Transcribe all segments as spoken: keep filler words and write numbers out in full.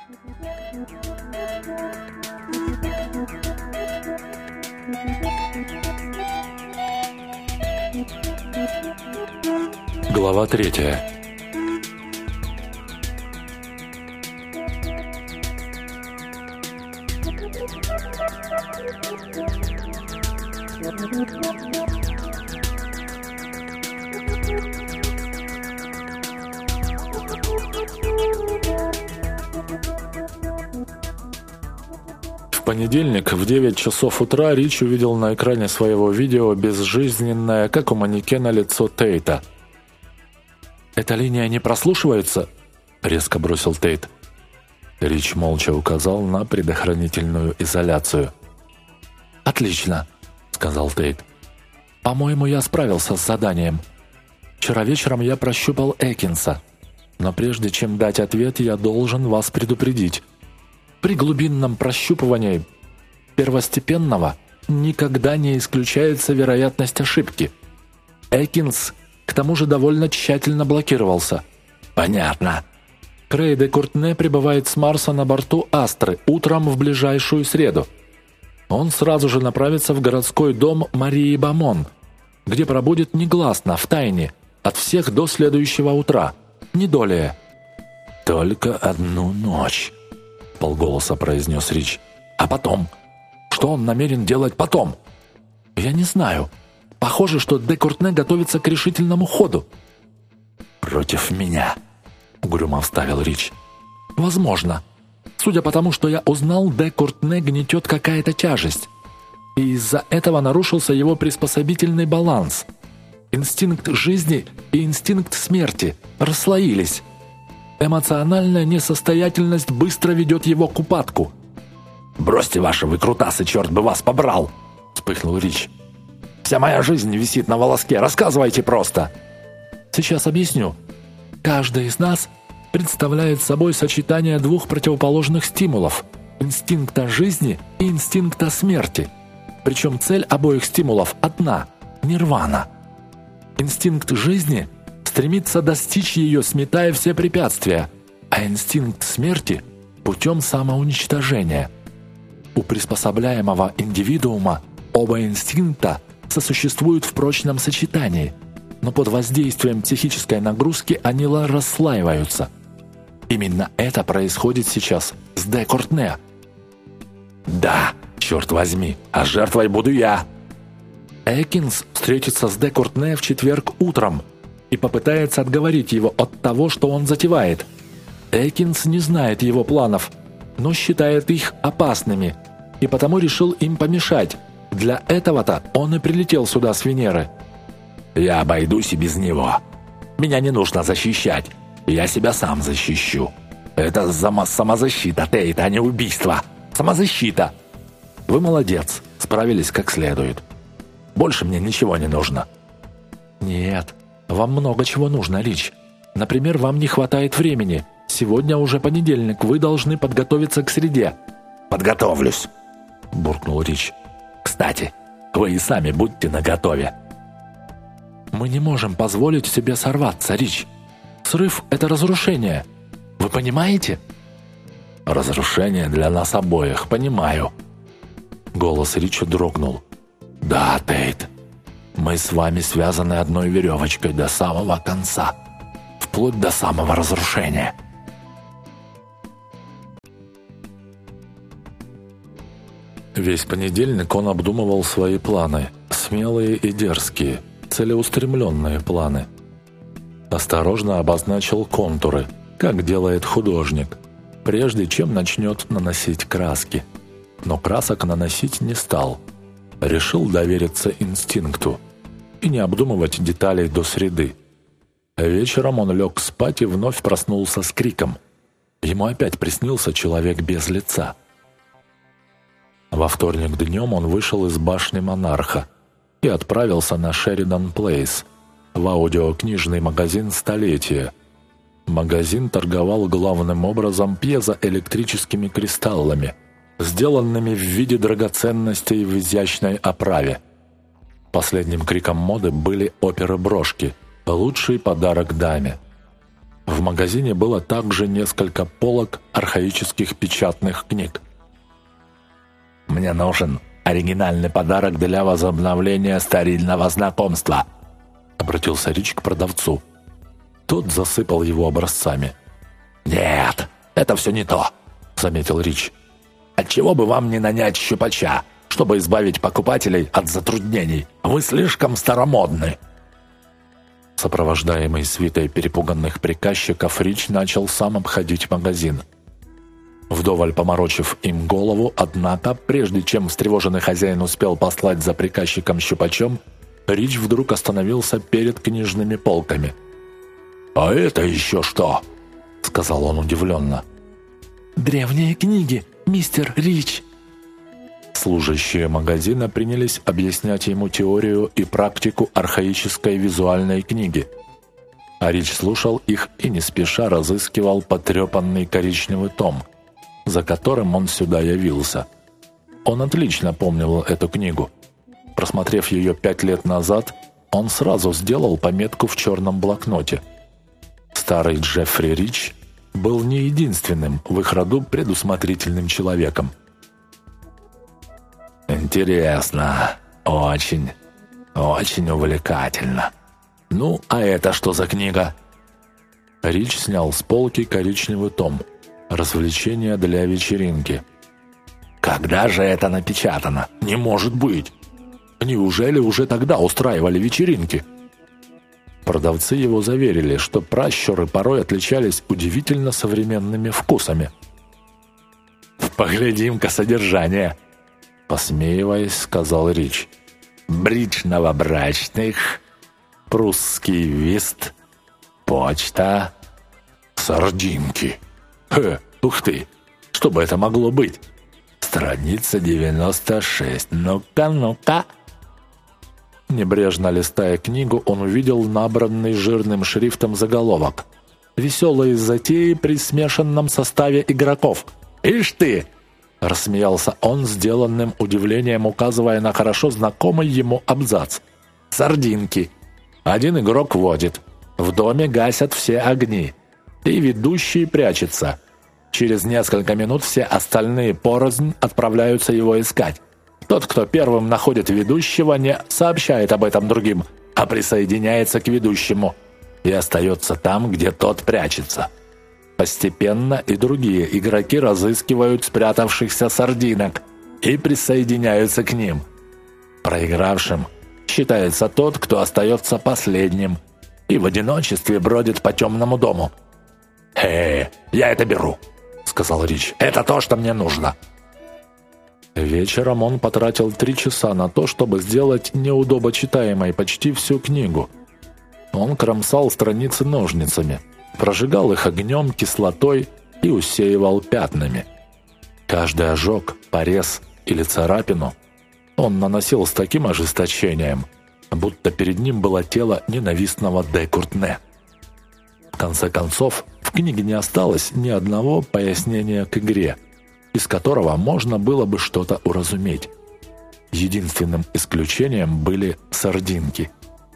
Глава третья. В понедельник в девять часов утра Рич увидел на экране своего видео безжизненное, как у манекена, лицо Тейта. «Эта линия не прослушивается?» — резко бросил Тейт. Рич молча указал на предохранительную изоляцию. «Отлично», — сказал Тейт. «По-моему, я справился с заданием. Вчера вечером я прощупал Экинса, но прежде чем дать ответ, я должен вас предупредить. При глубинном прощупывании первостепенного никогда не исключается вероятность ошибки. Экинс, к тому же, довольно тщательно блокировался». «Понятно». Крей де Куртне прибывает с Марса на борту Астры утром в ближайшую среду. Он сразу же направится в городской дом Марии Бамон, где пробудет негласно, в тайне, от всех до следующего утра, не долее. «Только одну ночь», — полголоса произнес Рич. «А потом? Что он намерен делать потом?» «Я не знаю. Похоже, что де Куртне готовится к решительному ходу». «Против меня», — угрюмо вставил Рич. «Возможно. Судя по тому, что я узнал, де Куртне гнетет какая-то тяжесть. И из-за этого нарушился его приспособительный баланс. Инстинкт жизни и инстинкт смерти расслоились. Эмоциональная несостоятельность быстро ведет его к упадку». «Бросьте ваши выкрутасы, черт бы вас побрал!» — вспыхнул Рич. «Вся моя жизнь висит на волоске, рассказывайте просто!» «Сейчас объясню. Каждый из нас представляет собой сочетание двух противоположных стимулов – инстинкта жизни и инстинкта смерти. Причем цель обоих стимулов одна – нирвана. Инстинкт жизни стремится достичь ее, сметая все препятствия, а инстинкт смерти – путем самоуничтожения. У приспособляемого индивидуума оба инстинкта сосуществуют в прочном сочетании, но под воздействием психической нагрузки они расслаиваются. Именно это происходит сейчас с де Куртне». «Да, черт возьми, а жертвой буду я!» Экинс встретится с де Куртне в четверг утром и попытается отговорить его от того, что он затевает. Экинс не знает его планов, но считает их опасными, и потому решил им помешать. Для этого-то он и прилетел сюда с Венеры. «Я обойдусь и без него. Меня не нужно защищать. Я себя сам защищу. Это самозащита, Тейт, а не убийство. Самозащита. Вы молодец, справились как следует. Больше мне ничего не нужно». «Нет, вам много чего нужно, Рич. Например, вам не хватает времени. Сегодня уже понедельник, вы должны подготовиться к среде». «Подготовлюсь», — буркнул Рич. «Кстати, вы и сами будьте наготове». «Мы не можем позволить себе сорваться, Рич. Срыв — это разрушение. Вы понимаете?» «Разрушение для нас обоих, понимаю». Голос Рича дрогнул. «Да, Тейт, мы с вами связаны одной веревочкой до самого конца, вплоть до самого разрушения». Весь понедельник он обдумывал свои планы, смелые и дерзкие, целеустремленные планы. Осторожно обозначил контуры, как делает художник, прежде чем начнет наносить краски. Но красок наносить не стал. Решил довериться инстинкту и не обдумывать деталей до среды. Вечером он лег спать и вновь проснулся с криком. Ему опять приснился человек без лица. Во вторник днем он вышел из башни Монарха и отправился на Шеридан Плейс, в аудиокнижный магазин «Столетие». Магазин торговал главным образом пьезоэлектрическими кристаллами, сделанными в виде драгоценностей в изящной оправе. Последним криком моды были оперы-брошки, лучший подарок даме. В магазине было также несколько полок архаических печатных книг. «Мне нужен оригинальный подарок для возобновления старинного знакомства», — обратился Рич к продавцу. Тот засыпал его образцами. «Нет, это все не то», — заметил Рич. «Отчего бы вам не нанять щупача, чтобы избавить покупателей от затруднений? Вы слишком старомодны». Сопровождаемый свитой перепуганных приказчиков, Рич начал сам обходить магазин. Вдоволь поморочив им голову, однако, прежде чем встревоженный хозяин успел послать за приказчиком-щупачом, Рич вдруг остановился перед книжными полками. «А это еще что?» — сказал он удивленно. «Древние книги, мистер Рич». Служащие магазина принялись объяснять ему теорию и практику архаической визуальной книги. А Рич слушал их и не спеша разыскивал потрепанный коричневый том, за которым он сюда явился. Он отлично помнил эту книгу. Просмотрев ее пять лет назад, он сразу сделал пометку в черном блокноте. Старый Джеффри Рич был не единственным в их роду предусмотрительным человеком. «Интересно. Очень, очень увлекательно. Ну, а это что за книга?» Рич снял с полки коричневый том. «Развлечения для вечеринки». «Когда же это напечатано? Не может быть! Неужели уже тогда устраивали вечеринки?» Продавцы его заверили, что пращуры порой отличались удивительно современными вкусами. «Поглядим-ка содержание», — посмеиваясь, сказал Рич. «Бридж новобрачных, прусский вист, почта, сардинки. Хе, ух ты, что бы это могло быть? Страница девяносто шесть. Ну-ка, ну-ка». Небрежно листая книгу, он увидел набранный жирным шрифтом заголовок: «Веселые затеи при смешанном составе игроков». «Ишь ты!» — рассмеялся он, сделанным удивлением указывая на хорошо знакомый ему абзац. «Сардинки. Один игрок водит. В доме гасят все огни. И ведущий прячется. Через несколько минут все остальные порознь отправляются его искать. Тот, кто первым находит ведущего, не сообщает об этом другим, а присоединяется к ведущему и остается там, где тот прячется. Постепенно и другие игроки разыскивают спрятавшихся сардинок и присоединяются к ним. Проигравшим считается тот, кто остается последним и в одиночестве бродит по темному дому». «Э, я это беру», — сказал Рич. «Это то, что мне нужно». Вечером он потратил три часа на то, чтобы сделать неудобочитаемой почти всю книгу. Он кромсал страницы ножницами, прожигал их огнем, кислотой и усеивал пятнами. Каждый ожог, порез или царапину он наносил с таким ожесточением, будто перед ним было тело ненавистного де Куртне. В конце концов, в книге не осталось ни одного пояснения к игре, из которого можно было бы что-то уразуметь. Единственным исключением были сардинки.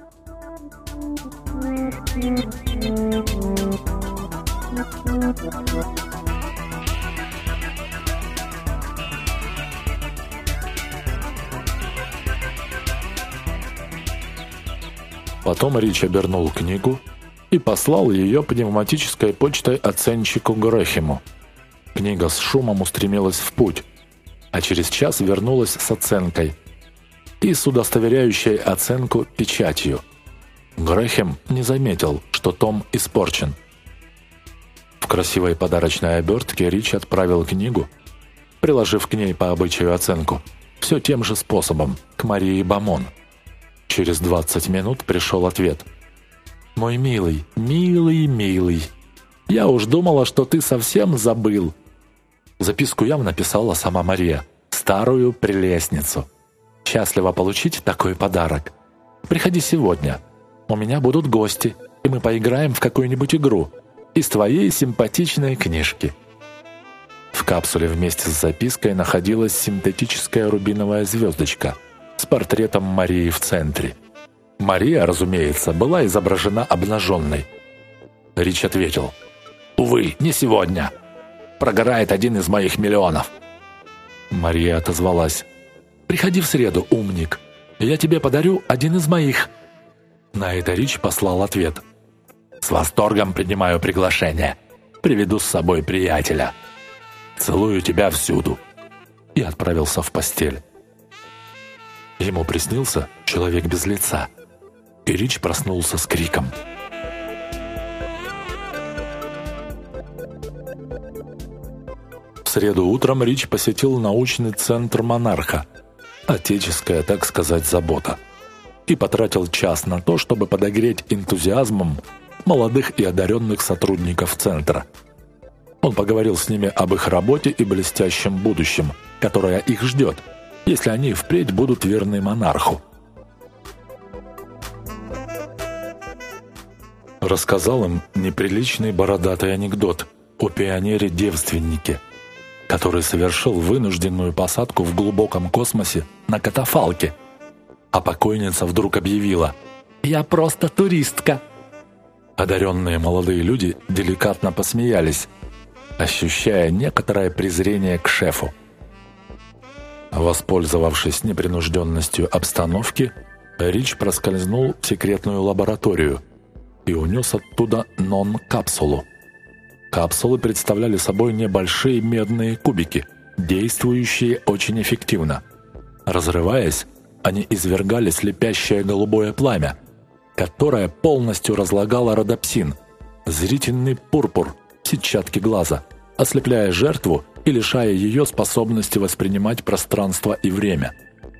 Потом Рич обернул книгу и послал ее пневматической почтой оценщику Грэхему. Книга с шумом устремилась в путь, а через час вернулась с оценкой и с удостоверяющей оценку печатью. Грэхэм не заметил, что том испорчен. В красивой подарочной обертке Рич отправил книгу, приложив к ней по обычаю оценку, все тем же способом, к Марии Бамон. Через двадцать минут пришел ответ. «Мой милый, милый, милый, я уж думала, что ты совсем забыл». Записку явно написала сама Мария, старую прелестницу. «Счастливо получить такой подарок. Приходи сегодня. У меня будут гости, и мы поиграем в какую-нибудь игру из твоей симпатичной книжки». В капсуле вместе с запиской находилась синтетическая рубиновая звездочка с портретом Марии в центре. Мария, разумеется, была изображена обнаженной. Рич ответил: «Увы, не сегодня. Прогорает один из моих миллионов». Мария отозвалась: «Приходи в среду, умник. Я тебе подарю один из моих». На это Рич послал ответ: «С восторгом принимаю приглашение. Приведу с собой приятеля. Целую тебя всюду». И отправился в постель. Ему приснился человек без лица, и Рич проснулся с криком. В среду утром Рич посетил научный центр «Монарха», отеческая, так сказать, забота, и потратил час на то, чтобы подогреть энтузиазмом молодых и одаренных сотрудников центра. Он поговорил с ними об их работе и блестящем будущем, которое их ждет, если они впредь будут верны монарху. Рассказал им неприличный бородатый анекдот о пионере-девственнике, который совершил вынужденную посадку в глубоком космосе на катафалке, а покойница вдруг объявила: «Я просто туристка». Одаренные молодые люди деликатно посмеялись, ощущая некоторое презрение к шефу. Воспользовавшись непринужденностью обстановки, Рич проскользнул в секретную лабораторию и унес оттуда нон-капсулу. Капсулы представляли собой небольшие медные кубики, действующие очень эффективно. Разрываясь, они извергали слепящее голубое пламя, которое полностью разлагало родопсин, зрительный пурпур сетчатки глаза, ослепляя жертву и лишая ее способности воспринимать пространство и время.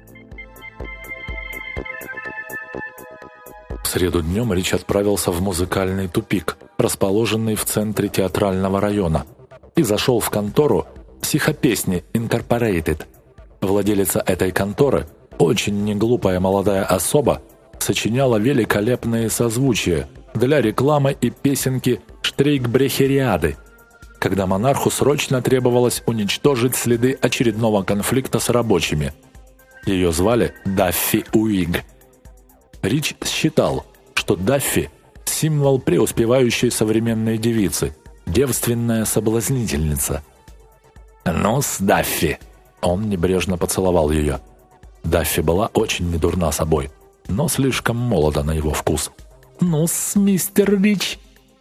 В среду днем Рич отправился в музыкальный тупик, расположенный в центре театрального района, и зашел в контору «Психопесни Инкорпорейтед». Владелица этой конторы, очень неглупая молодая особа, сочиняла великолепные созвучия для рекламы и песенки «Штрейкбрехериады», когда монарху срочно требовалось уничтожить следы очередного конфликта с рабочими. Ее звали Даффи Уиг. Рич считал, что Даффи – символ преуспевающей современной девицы, девственная соблазнительница. «Ну-с, Даффи!» Он небрежно поцеловал ее. Даффи была очень недурна собой, но слишком молода на его вкус. «Ну-с, мистер Рич!»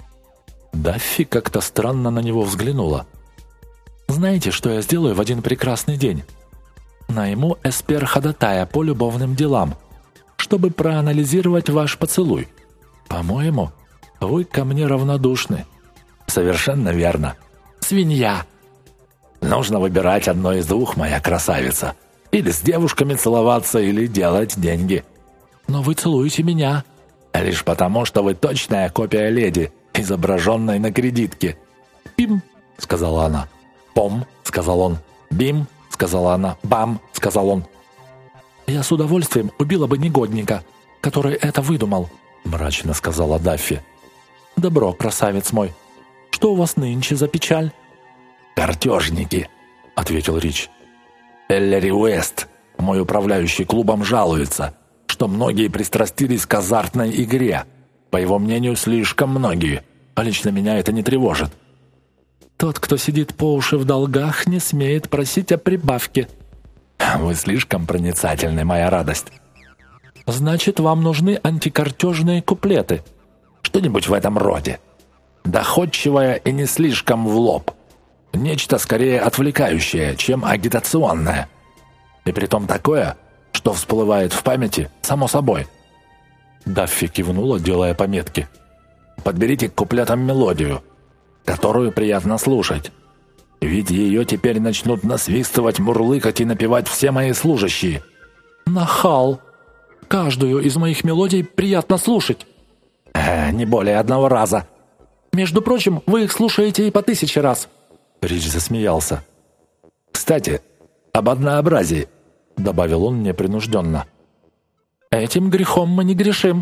Даффи как-то странно на него взглянула. «Знаете, что я сделаю в один прекрасный день? Найму эспер-ходатая по любовным делам, чтобы проанализировать ваш поцелуй. По-моему, вы ко мне равнодушны». «Совершенно верно. Свинья. Нужно выбирать одно из двух, моя красавица. Или с девушками целоваться, или делать деньги». «Но вы целуете меня». «Лишь потому, что вы точная копия леди, изображенной на кредитке». «Пим», — сказала она. «Пом», — сказал он. «Бим», — сказала она. «Бам», — сказал он. «Я с удовольствием убила бы негодника, который это выдумал», — мрачно сказала Даффи. «Добро, красавец мой. Что у вас нынче за печаль?» «Картежники», — ответил Рич. «Эллери Уэст, мой управляющий клубом, жалуется, что многие пристрастились к азартной игре. По его мнению, слишком многие, а лично меня это не тревожит». «Тот, кто сидит по уши в долгах, не смеет просить о прибавке». «Вы слишком проницательны, моя радость». «Значит, вам нужны антикартежные куплеты». «Что-нибудь в этом роде. Доходчивое и не слишком в лоб. Нечто скорее отвлекающее, чем агитационное. И притом такое, что всплывает в памяти само собой». Даффи кивнула, делая пометки. «Подберите к куплетам мелодию, которую приятно слушать. Ведь ее теперь начнут насвистывать, мурлыкать и напевать все мои служащие». «Нахал! Каждую из моих мелодий приятно слушать». Э, «Не более одного раза». «Между прочим, вы их слушаете и по тысяче раз». Рич засмеялся. «Кстати, об однообразии», — добавил он непринужденно. «Этим грехом мы не грешим».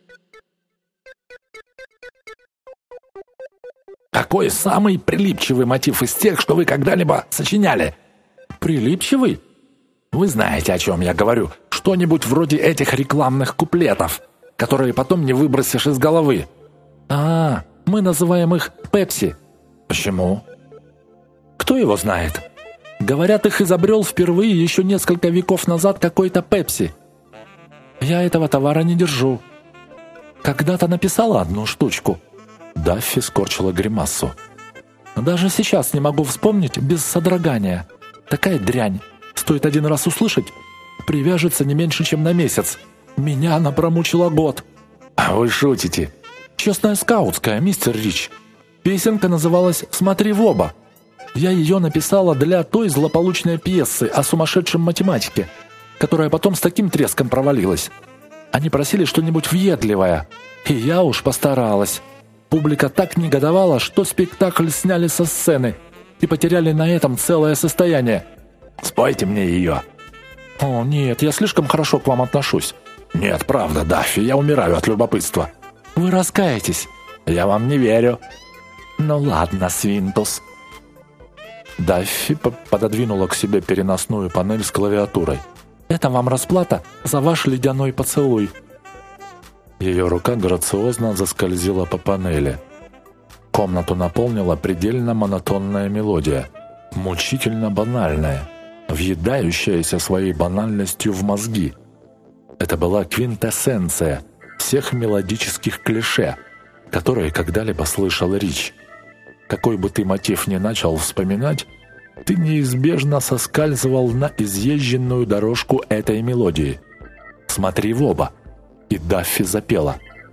«Какой самый прилипчивый мотив из тех, что вы когда-либо сочиняли?» «Прилипчивый?» «Вы знаете, о чем я говорю. Что-нибудь вроде этих рекламных куплетов, которые потом не выбросишь из головы». «А, Мы называем их Пепси». «Почему?» «Кто его знает? Говорят, их изобрел впервые еще несколько веков назад какой-то Пепси. Я этого товара не держу. Когда-то написала одну штучку». Даффи скорчила гримасу. «Даже сейчас не могу вспомнить без содрогания. Такая дрянь. Стоит один раз услышать, привяжется не меньше, чем на месяц. Меня она промучила год». «А вы шутите?» «Честная скаутская, мистер Рич. Песенка называлась «Смотри в оба». Я ее написала для той злополучной пьесы о сумасшедшем математике, которая потом с таким треском провалилась. Они просили что-нибудь въедливое, и я уж постаралась. Публика так негодовала, что спектакль сняли со сцены и потеряли на этом целое состояние». «Спойте мне ее». «О, нет, я слишком хорошо к вам отношусь». «Нет, правда, Даффи, я умираю от любопытства». «Вы раскаетесь». «Я вам не верю». «Ну ладно, Свинтус». Даффи пододвинула к себе переносную панель с клавиатурой. «Это вам расплата за ваш ледяной поцелуй». Ее рука грациозно заскользила по панели. Комнату наполнила предельно монотонная мелодия, мучительно банальная, въедающаяся своей банальностью в мозги. Это была квинтэссенция всех мелодических клише, которые когда-либо слышал Рич. Какой бы ты мотив ни начал вспоминать, ты неизбежно соскальзывал на изъезженную дорожку этой мелодии. «Смотри в оба». И Даффи запела.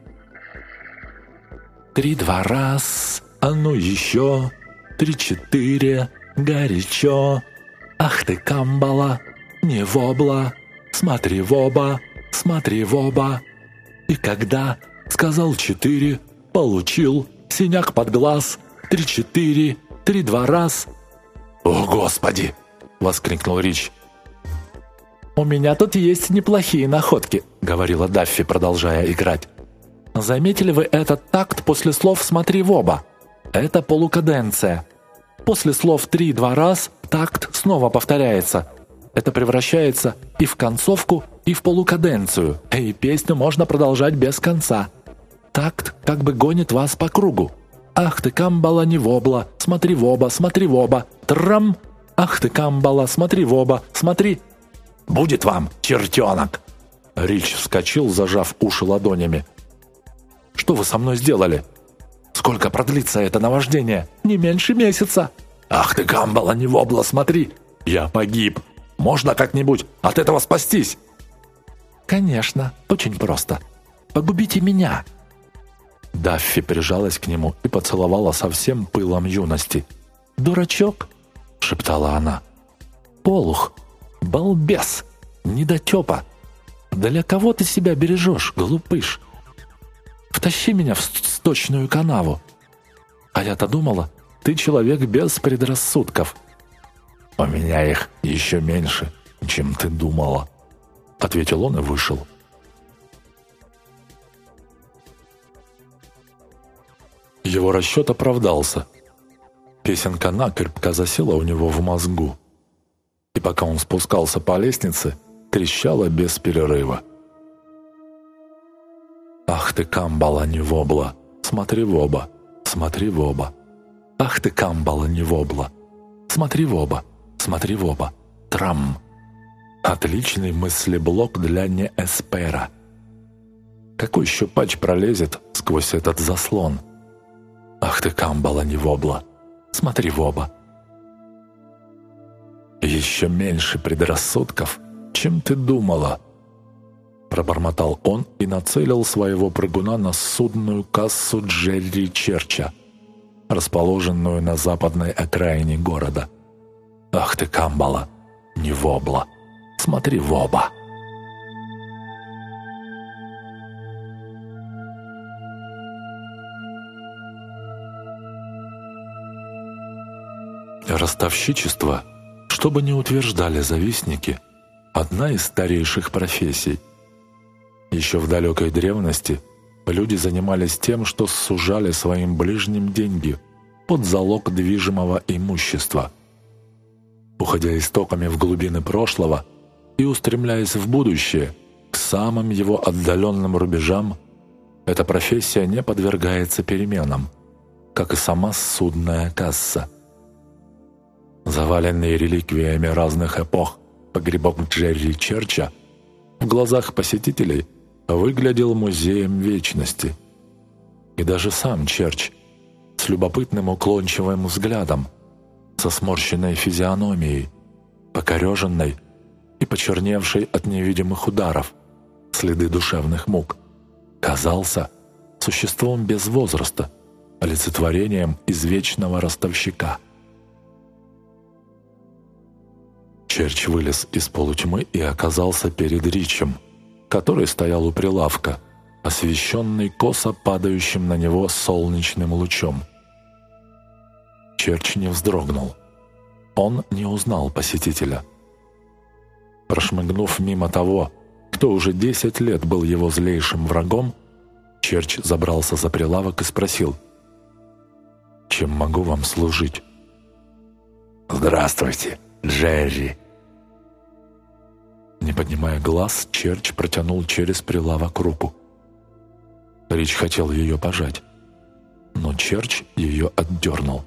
«Три-два раз, а ну еще, три-четыре, горячо. Ах ты, камбала, не вобла, смотри в оба, смотри в оба». И когда сказал четыре, получил синяк под глаз, три-четыре, три-два раз. «О, Господи!» — воскликнул Рич. «У меня тут есть неплохие находки», — говорила Даффи, продолжая играть. «Заметили вы этот такт после слов «смотри в оба»? Это полукаденция. После слов «три-два раз» такт снова повторяется. Это превращается и в концовку, и в полукаденцию, и песню можно продолжать без конца. Такт как бы гонит вас по кругу. Ах ты, камбала, не вобла, смотри в оба, смотри в оба, трам! Ах ты, камбала, смотри в оба, смотри!» «Будет вам, чертенок!» Рич вскочил, зажав уши ладонями. «Что вы со мной сделали? Сколько продлится это наваждение? Не меньше месяца!» «Ах ты, камбала, не вобла, смотри! Я погиб! Можно как-нибудь от этого спастись?» «Конечно, очень просто. Погубите меня!» Даффи прижалась к нему и поцеловала со всем пылом юности. «Дурачок!» — шептала она. «Полух! Балбес! Недотепа! Для кого ты себя бережешь, глупыш? Втащи меня в сточную канаву. А я-то думала, ты человек без предрассудков». «У меня их еще меньше, чем ты думала», — ответил он и вышел. Его расчет оправдался. Песенка накрепко засела у него в мозгу. И пока он спускался по лестнице, трещала без перерыва. «Ах ты, камбала, не вобла, смотри в оба, смотри в оба. Ах ты, камбала, не вобла, смотри в оба, смотри в оба, трам». Отличный мыслеблок для неэспера. Какой щупач пролезет сквозь этот заслон? «Ах ты, камбала, не вобла, смотри в оба». «Еще меньше предрассудков, чем ты думала», — пробормотал он и нацелил своего прыгуна на судную кассу Джерри Черча, расположенную на западной окраине города. «Ах ты, камбала, не вобла, смотри в оба». Ростовщичество, что бы ни утверждали завистники, одна из старейших профессий. Еще в далекой древности люди занимались тем, что сужали своим ближним деньги под залог движимого имущества. Уходя истоками в глубины прошлого и устремляясь в будущее, к самым его отдаленным рубежам, эта профессия не подвергается переменам, как и сама судная касса. Заваленный реликвиями разных эпох погребок Джерри Черча в глазах посетителей выглядел музеем вечности. И даже сам Черч с любопытным уклончивым взглядом, со сморщенной физиономией, покореженной и почерневшей от невидимых ударов, следы душевных мук, казался существом без возраста, олицетворением извечного ростовщика. Черч вылез из полутьмы и оказался перед Ричем, который стоял у прилавка, освещенный косо падающим на него солнечным лучом. Черч не вздрогнул. Он не узнал посетителя. Прошмыгнув мимо того, кто уже десять лет был его злейшим врагом, Черч забрался за прилавок и спросил: «Чем могу вам служить?» «Здравствуйте, Джерри!» Не поднимая глаз, Черч протянул через прилавок руку. Рич хотел ее пожать, но Черч ее отдернул.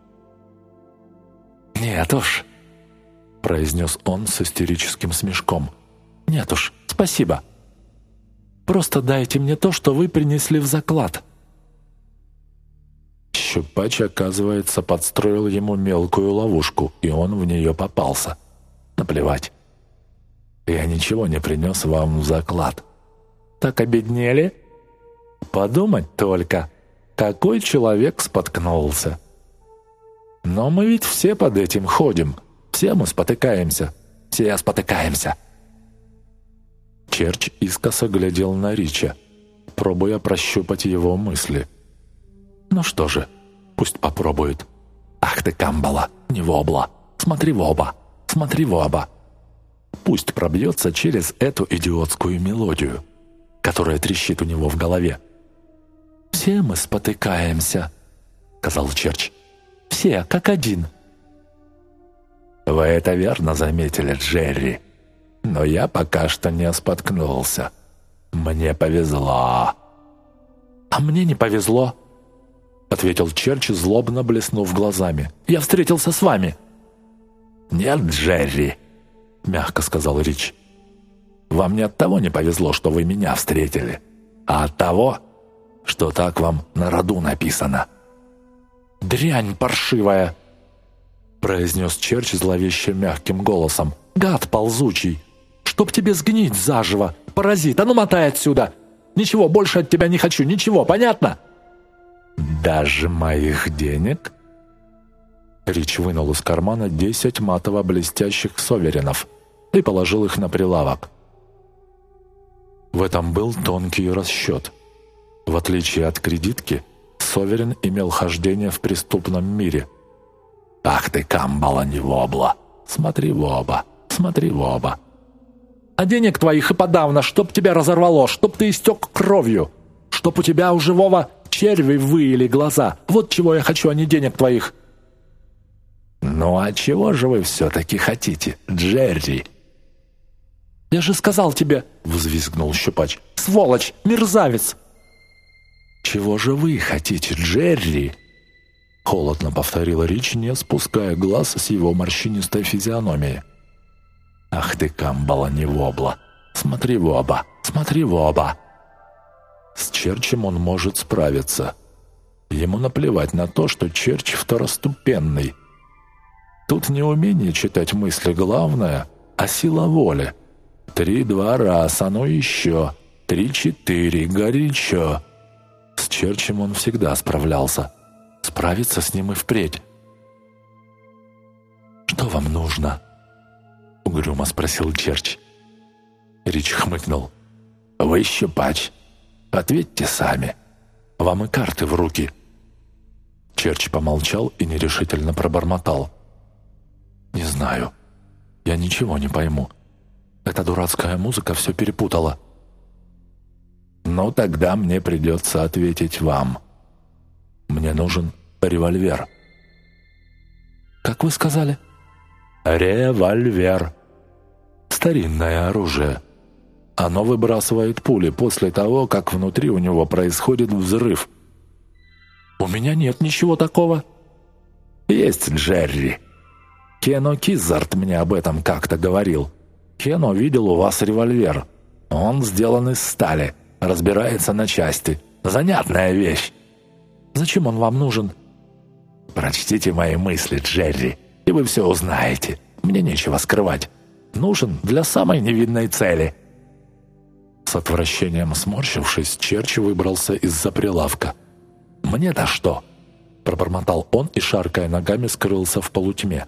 «Нет уж», — произнес он с истерическим смешком. «Нет уж, спасибо. Просто дайте мне то, что вы принесли в заклад». Щупач, оказывается, подстроил ему мелкую ловушку, и он в нее попался. Наплевать. Я ничего не принес вам в заклад. Так обеднели? Подумать только, какой человек споткнулся. Но мы ведь все под этим ходим. Все мы спотыкаемся. Все спотыкаемся. Черч искоса глядел на Рича, пробуя прощупать его мысли. Ну что же, пусть попробует. Ах ты, камбала, не вобла. Смотри в оба, смотри в оба. Пусть пробьется через эту идиотскую мелодию, которая трещит у него в голове. «Все мы спотыкаемся», — сказал Черч. «Все, как один». «Вы это верно заметили, Джерри. Но я пока что не споткнулся. Мне повезло». «А мне не повезло», — ответил Черч, злобно блеснув глазами. «Я встретился с вами». «Нет, Джерри», — мягко сказал Рич. «Вам не от того не повезло, что вы меня встретили, а от того, что так вам на роду написано». «Дрянь паршивая», — произнес Черч зловеще мягким голосом. «Гад ползучий! Чтоб тебе сгнить заживо! Паразит! А ну мотай отсюда! Ничего, больше от тебя не хочу! Ничего, понятно?» «Даже моих денег?» Рич вынул из кармана десять матово-блестящих соверенов и положил их на прилавок. В этом был тонкий расчет. В отличие от кредитки, соверен имел хождение в преступном мире. «Ах ты, камбала не вобла! Смотри в оба, смотри в оба!» «А денег твоих и подавно, чтоб тебя разорвало, чтоб ты истек кровью, чтоб у тебя у живого черви выели глаза. Вот чего я хочу, а не денег твоих». «Ну а чего же вы все-таки хотите, Джерри?» «Я же сказал тебе», — взвизгнул Щупач, — «сволочь, мерзавец». «Чего же вы хотите, Джерри?» — холодно повторил Рич, не спуская глаз с его морщинистой физиономии. «Ах ты, камбала не вобла! Смотри в оба, смотри в оба!» С Черчем он может справиться. Ему наплевать на то, что Черч второступенный. Тут не умение читать мысли главное, а сила воли. Три-два раз, а ну еще. Три-четыре, горячо. С Черчем он всегда справлялся. Справиться с ним и впредь. «Что вам нужно?» — угрюмо спросил Черч. Рич хмыкнул. «Вы щупач. Ответьте сами. Вам и карты в руки». Черч помолчал и нерешительно пробормотал. «Не знаю. Я ничего не пойму. Эта дурацкая музыка все перепутала». «Ну, тогда мне придется ответить вам. Мне нужен револьвер». «Как вы сказали?» «Револьвер. Старинное оружие. Оно выбрасывает пули после того, как внутри у него происходит взрыв». У меня нет ничего такого». «Есть, Джерри. Кено Кизард мне об этом как-то говорил. Кено видел у вас револьвер. Он сделан из стали, разбирается на части. Занятная вещь». «Зачем он вам нужен?» «Прочтите мои мысли, Джерри, и вы все узнаете. Мне нечего скрывать. Нужен для самой невинной цели». С отвращением сморщившись, Черч выбрался из-за прилавка. «Мне-то что?» – пробормотал он и, шаркая ногами, скрылся в полутьме.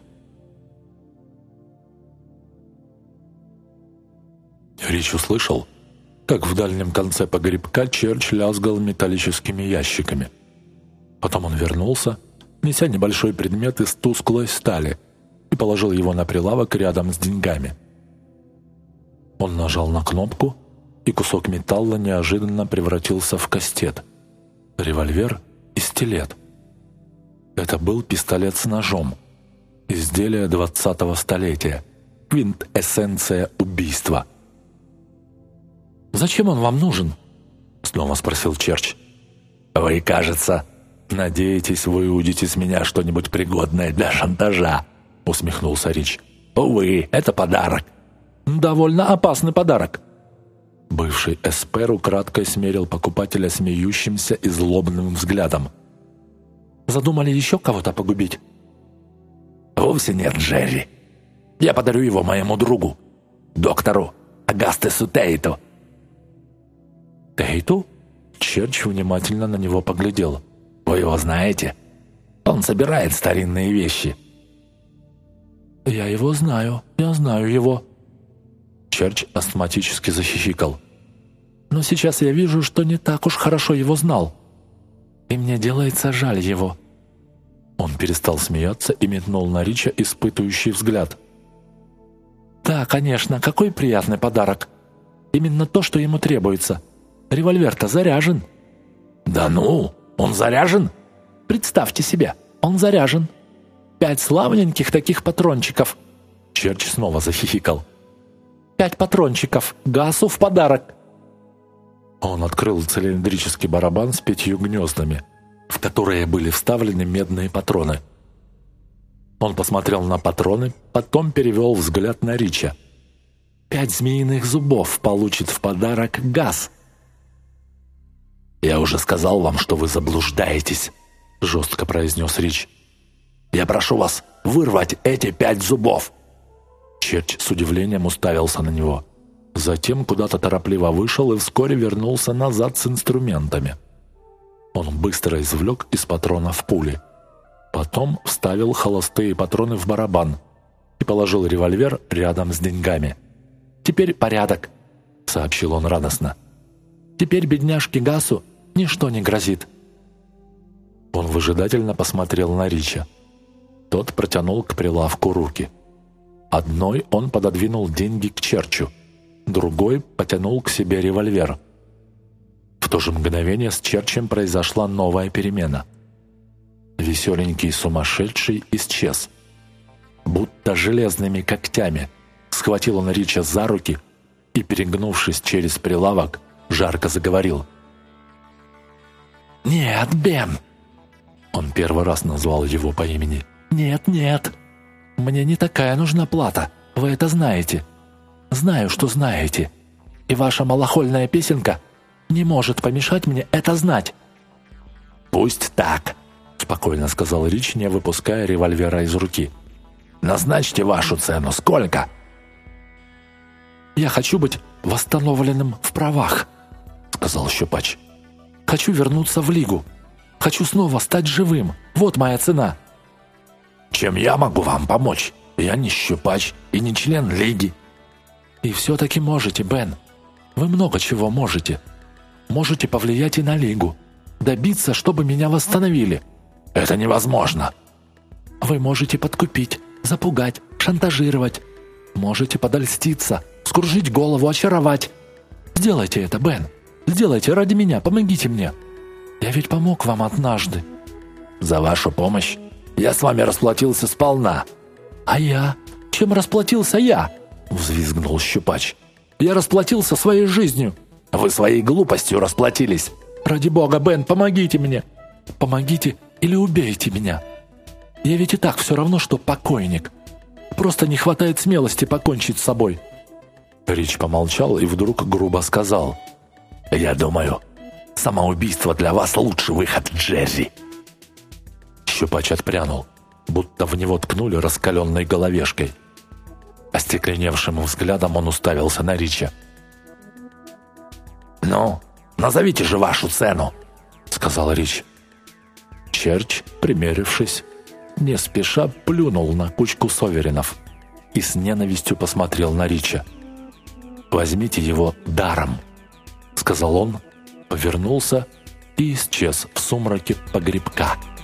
Рич услышал, как в дальнем конце погребка Черч лязгал металлическими ящиками. Потом он вернулся, неся небольшой предмет из тусклой стали, и положил его на прилавок рядом с деньгами. Он нажал на кнопку, и кусок металла неожиданно превратился в кастет, револьвер и стилет. Это был пистолет с ножом, изделие двадцатого столетия, квинтэссенция убийства. «Зачем он вам нужен?» — снова спросил Черч. «Вы, кажется, надеетесь выудить из меня что-нибудь пригодное для шантажа», — усмехнулся Рич. «Увы, это подарок». «Довольно опасный подарок». Бывший эспер украдкой смерил покупателя смеющимся и злобным взглядом. «Задумали еще кого-то погубить?» «Вовсе нет, Джерри. Я подарю его моему другу, доктору Агастесу Тейту». «Тейту?» Черч внимательно на него поглядел. «Вы его знаете? Он собирает старинные вещи». «Я его знаю, я знаю его». Черч астматически захихикал. «Но сейчас я вижу, что не так уж хорошо его знал. И мне делается жаль его». Он перестал смеяться и метнул на Рича испытывающий взгляд. «Да, конечно, какой приятный подарок. Именно то, что ему требуется. Револьвер-то заряжен». «Да ну, он заряжен?» «Представьте себе, он заряжен. Пять славненьких таких патрончиков». Черч снова захихикал. «Пять патрончиков, Гасу в подарок». Он открыл цилиндрический барабан с пятью гнездами, в которые были вставлены медные патроны. Он посмотрел на патроны, потом перевел взгляд на Рича. «Пять змеиных зубов получит в подарок Гас». «Я уже сказал вам, что вы заблуждаетесь», — жестко произнес Рич. «Я прошу вас вырвать эти пять зубов». Черч с удивлением уставился на него. Затем куда-то торопливо вышел и вскоре вернулся назад с инструментами. Он быстро извлек из патронов пули. Потом вставил холостые патроны в барабан и положил револьвер рядом с деньгами. «Теперь порядок», — сообщил он радостно. «Теперь бедняжке Гасу ничто не грозит». Он выжидательно посмотрел на Рича. Тот протянул к прилавку руки. Одной он пододвинул деньги к Черчу, другой потянул к себе револьвер. В то же мгновение с Черчем произошла новая перемена. Веселенький сумасшедший исчез. Будто железными когтями схватил он Рича за руки и, перегнувшись через прилавок, жарко заговорил. «Нет, Бен!» Он первый раз назвал его по имени. «Нет, нет! Мне не такая нужна плата, вы это знаете. Знаю, что знаете. И ваша малохольная песенка не может помешать мне это знать». «Пусть так», — спокойно сказал Рич, не выпуская револьвера из руки. «Назначьте вашу цену. Сколько?» «Я хочу быть восстановленным в правах», — сказал Щупач. «Хочу вернуться в Лигу. Хочу снова стать живым. Вот моя цена». «Чем я могу вам помочь? Я не Щупач и не член Лиги». «И все-таки можете, Бен. Вы много чего можете. Можете повлиять и на Лигу. Добиться, чтобы меня восстановили». «Это невозможно». «Вы можете подкупить, запугать, шантажировать. Можете подольститься, скружить голову, очаровать. Сделайте это, Бен. Сделайте ради меня, помогите мне. Я ведь помог вам однажды». «За вашу помощь я с вами расплатился сполна». «А я? Чем расплатился я?» — взвизгнул Щупач. «Я расплатился своей жизнью». «Вы своей глупостью расплатились». «Ради бога, Бен, помогите мне. Помогите или убейте меня. Я ведь и так все равно, что покойник. Просто не хватает смелости покончить с собой». Рич помолчал и вдруг грубо сказал: «Я думаю, самоубийство для вас лучший выход, Джерри». Щупач отпрянул, будто в него ткнули раскаленной головешкой. Остекленевшим взглядом он уставился на Рича. «Ну, назовите же вашу цену», — сказал Рич. Черч, примерившись, не спеша плюнул на кучку соверенов и с ненавистью посмотрел на Рича. «Возьмите его даром», — сказал он, повернулся и исчез в сумраке погребка.